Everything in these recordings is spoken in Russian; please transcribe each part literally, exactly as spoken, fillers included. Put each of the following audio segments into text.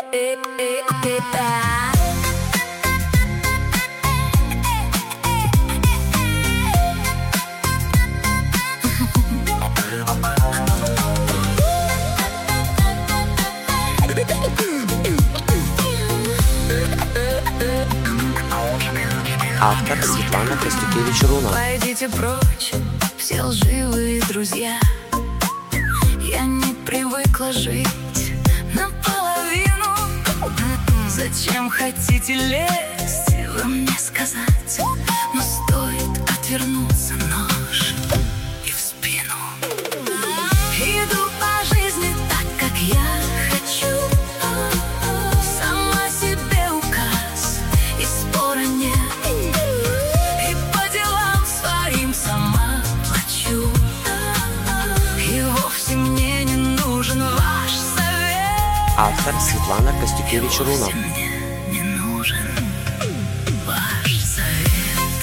Автор Светлана Костюкевич-Руна. Пойдите прочь, все лживые друзья. Я не привыкла жить наполовину. Зачем хотите лезть, вы мне сказать? Но стоит отвернуться, нож и в спину. Иду по жизни так, как я хочу. Сама себе указ, и спора нет. И по делам своим сама плачу. И вовсе мне не нужен ваш совет. Автор Светлана Костюкевич-Руна. Мне не нужен ваш совет.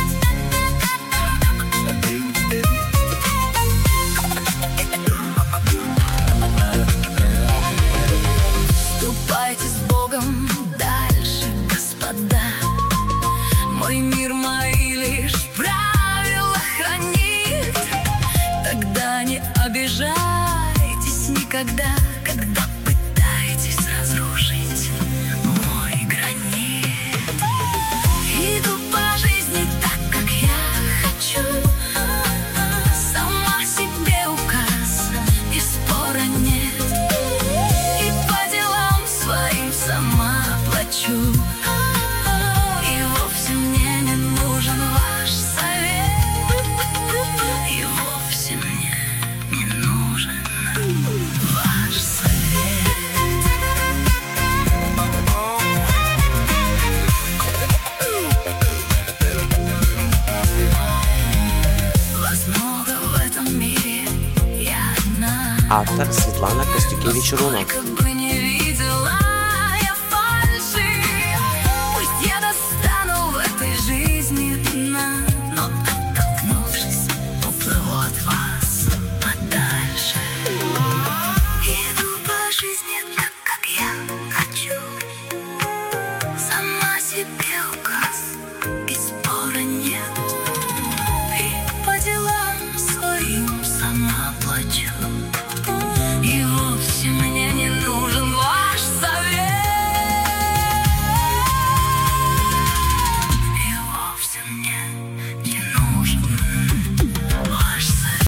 Ступайте с Богом дальше, господа. Мой мир, мои лишь правила хранит. Тогда не обижайтесь никогда, когда пытаетесь разрушить мой гранит. Иду по жизни так, как я хочу. Сама себе указ, и спора нет. И по делам своим сама плачу. И вовсе мне не нужен ваш совет. И вовсе мне не нужен ваш совет. Вас много в этом мире, я одна. Автор Светлана Костюкевич-Руна. Как бы не видела я фальши. Пусть я достану в этой жизни дна, но оттолкнувшись, уплыву от вас подальше. Иду по жизни так, как я хочу. Сама себе указ, и спора нет. И по делам своим сама плачу.